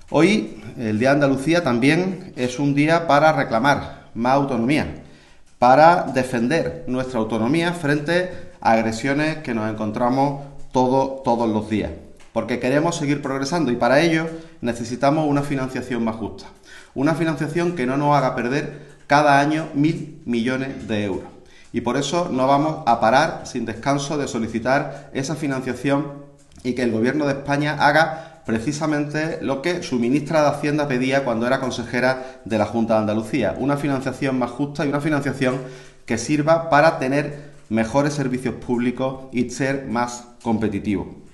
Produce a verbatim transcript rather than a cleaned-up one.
Hoy, el Día de Andalucía, también es un día para reclamar más autonomía, para defender nuestra autonomía frente a agresiones que nos encontramos todo, todos los días, porque queremos seguir progresando y para ello necesitamos una financiación más justa, una financiación que no nos haga perder cada año mil millones de euros. Y por eso no vamos a parar sin descanso de solicitar esa financiación y que el Gobierno de España haga precisamente lo que su ministra de Hacienda pedía cuando era consejera de la Junta de Andalucía, una financiación más justa y una financiación que sirva para tener mejores servicios públicos y ser más competitivos.